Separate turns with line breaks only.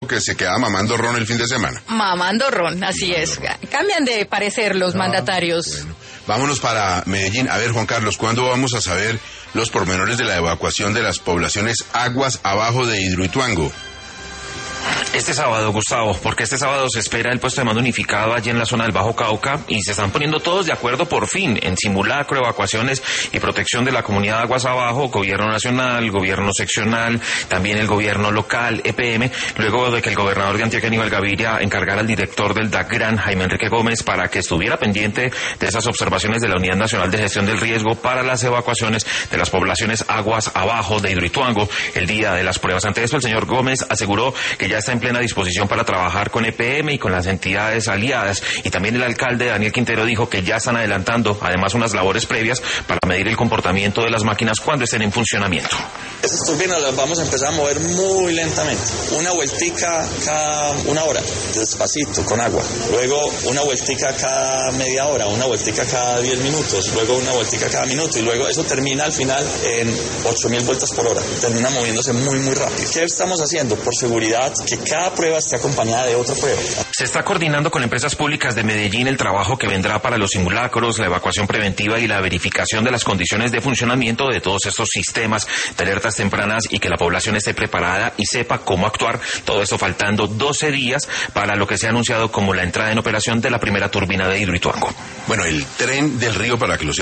que se quedaba mamando ron el fin de semana.
Mamando ron, así es. Cambian de parecer los mandatarios.
Bueno. Vámonos para Medellín. A ver, Juan Carlos, ¿cuándo vamos a saber los pormenores de la evacuación de las poblaciones aguas abajo de Hidroituango?
Este sábado, Gustavo, porque este sábado se espera el puesto de mando unificado allí en la zona del Bajo Cauca y se están poniendo todos de acuerdo por fin en simulacro, evacuaciones y protección de la comunidad de aguas abajo, gobierno nacional, gobierno seccional, también el gobierno local, EPM, luego de que el gobernador de Antioquia, Aníbal Gaviria, encargara al director del DACRAN, Jaime Enrique Gómez, para que estuviera pendiente de esas observaciones de la Unidad Nacional de Gestión del Riesgo para las evacuaciones de las poblaciones aguas abajo de Hidroituango el día de las pruebas. Ante esto, el señor Gómez aseguró que ya está en plena disposición para trabajar con EPM y con las entidades aliadas, y también el alcalde Daniel Quintero dijo que ya están adelantando además unas labores previas para medir el comportamiento de las máquinas cuando estén en funcionamiento.
Estas turbinas las vamos a empezar a mover muy lentamente, una vueltica cada una hora, despacito, con agua, luego una vueltica cada media hora, una vueltica cada 10 minutos, luego una vueltica cada minuto, y luego eso termina al final en 8.000 vueltas por hora, termina moviéndose muy rápido. ¿Qué estamos haciendo? Por seguridad, que cada prueba esté acompañada de otra prueba.
Se está coordinando con empresas públicas de Medellín el trabajo que vendrá para los simulacros, la evacuación preventiva y la verificación de las condiciones de funcionamiento de todos estos sistemas de alertas tempranas, y que la población esté preparada y sepa cómo actuar. Todo esto faltando 12 días para lo que se ha anunciado como la entrada en operación de la primera turbina de Hidroituango.
Bueno, el tren del río, para que lo